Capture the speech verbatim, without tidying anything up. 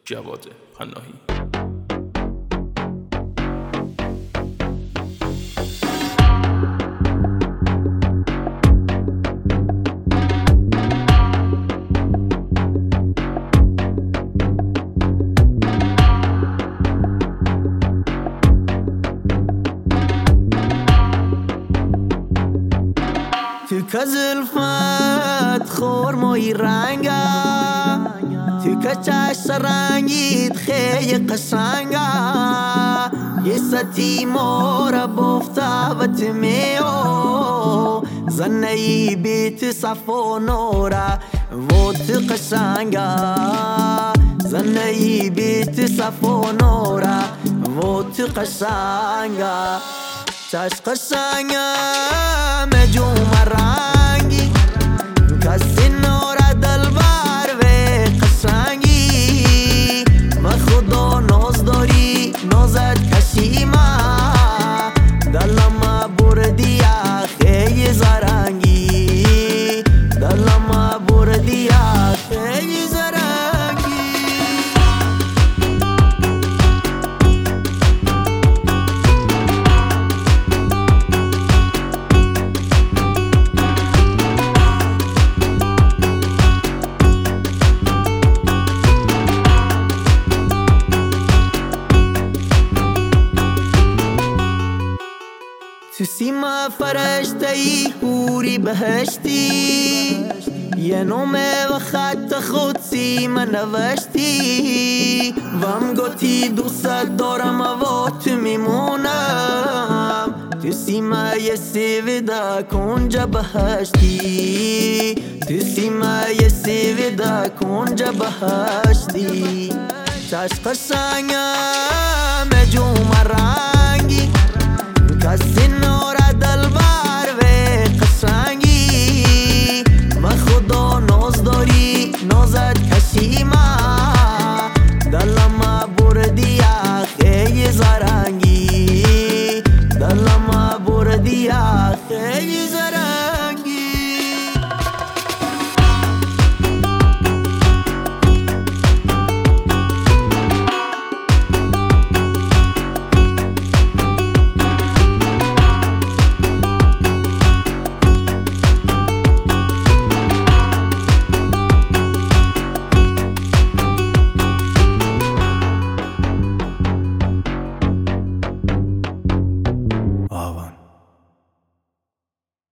جواد پناهی. تو که زلفت خرمایی رنگه، تو که چشم رنگیت خیلی قشنگه، یه ستی مورا بفته و تمیو زنهی بیت صف و نوره و تو قشنگه، زنهی بیت صف و نوره و تو قشنگه. چشم قشنگه مجوم رنگی کسی نور دلبر و قشنگی، ما خدا ناز داری نازت کشیمه، دلم بردی خیلی زرنگی، دلم بردی خیلی زرنگی. تو سیما فرشته ای حوری بهشتی، یه نومه و خط خود سیما نوشتی، وام گوتی دوست دارم و تو میمونم، تو سیما یه سیویده کنجا بهشتی، تو سیما یه سیویده کنجا بهشتی. چشم قشنگه